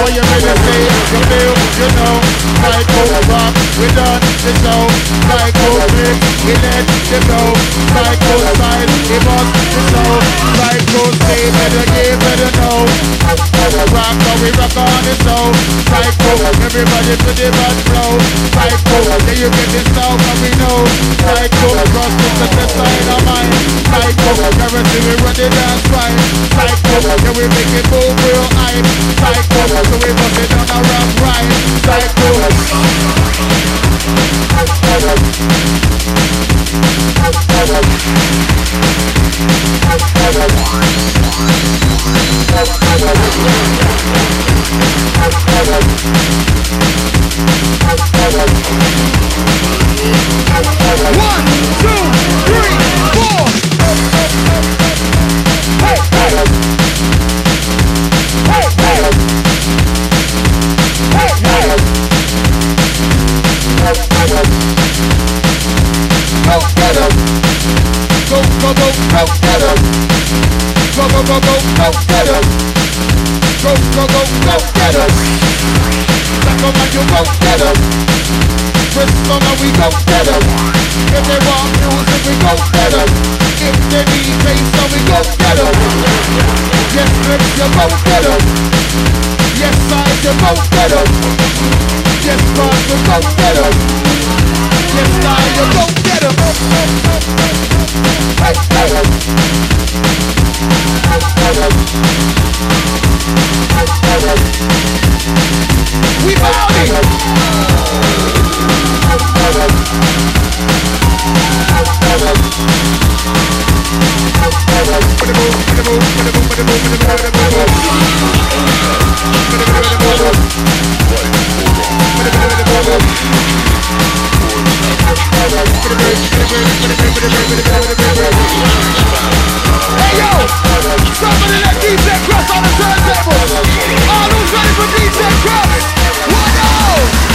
what you really say, you feel, you know. Psycho rock, we done the show. Psycho click, we let you go. Psycho style, we must the show. Psycho stay, better get, better know. Rock, but we rock on the show. Psycho, everybody to the bad flow. Psycho, yeah you get this now, but we know. Psycho, cross the side of mine. Psycho, guarantee we run the dance right. Psycho, yeah we make it move real high. Psycho, so we bust it on a rock right. Psycho. One, two, three, four. Hey, hey. Hey, hey. Hey, hey. Go get 'em. Go, go, go, go get 'em. Go, go, go, go, go get 'em. Go, go, go, go get 'em. Back on you go get 'em. Wrist on and we go get 'em. If they want music we go get 'em. If they need bass then we go get 'em. Yes, lips you go get 'em. Yes, side you go get 'em. Yes, front you go get 'em. Yes, side you go get 'em. Hey, hey. We bout it. Hey yo, somebody let DJ Cross on the turntable. All who's ready for DJ Cross? What up?